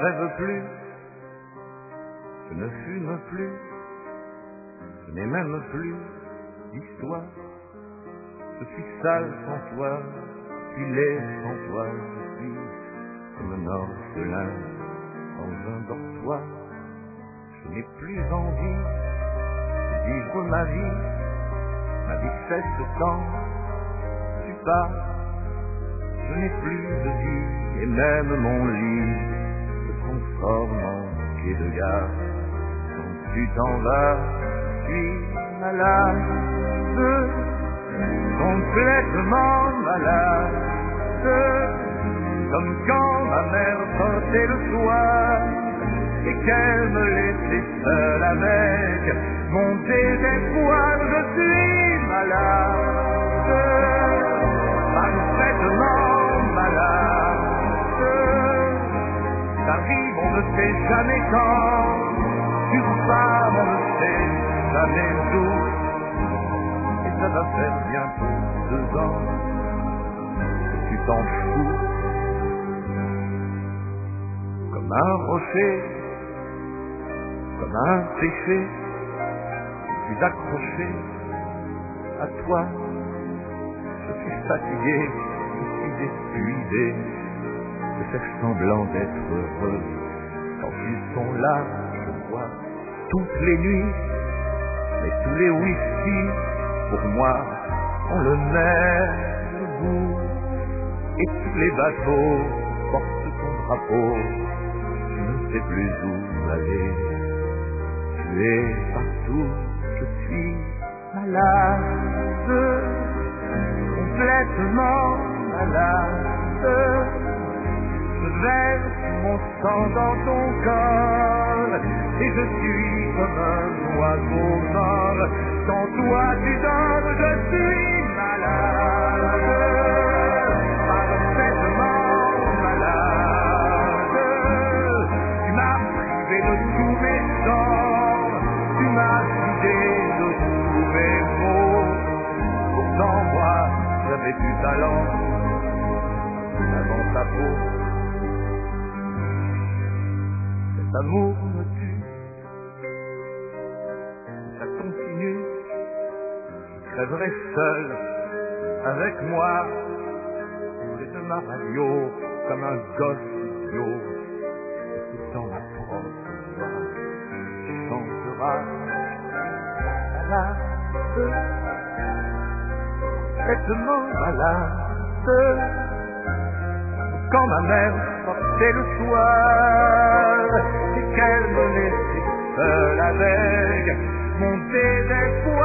rêve plus, je ne fume plus, je n'ai même plus d'histoire. Je suis sale sans toi, puis laid sans toi, je suis comme un orphelin dans un dortoir. Je n'ai plus envie de vivre ma vie cesse quand tu pars. Je n'ai plus de vie et même mon lit se transforme en quai de gare. Quand tu t'en vas, je suis malade, complètement malade, comme quand ma mère sortait le soir et qu'elle me laissait seule avec mon désespoir. Je suis malade, parfaitement malade. T'arrives, on ne sait jamais quand, tu repars, on ne sait jamais d'où. Et ça va faire bientôt 2 ans que tu t'en fous. Comme un rocher, comme un péché, je suis accroché à toi. Je suis fatigué, je suis épuisé de faire semblant d'être heureux. Quand ils sont là, je vois toutes les nuits, mais tous les whisky, pour moi, ont le même goût. Et tous les bateaux portent ton drapeau, je ne sais plus où aller. Tu es partout, je suis malade, complètement malade. Je verse mon sang dans ton corps et je suis comme un oiseau mort. Quand toi tu dors, je suis malade, parfaitement malade. Tu m'as privé de tous mes sens, tu m'as vidé de tous mes mots. Pourtant moi, j'avais du talent avant ta peau. Cet amour me tue, ça continue. Je crèverai seul avec moi, près de ma radio, comme un gosse idiot, écoutant ma propre voix. Tu chanteras malade, complètement malade. Quand ma mère sortait le soir et qu'elle me laissait seule avec mon désespoir.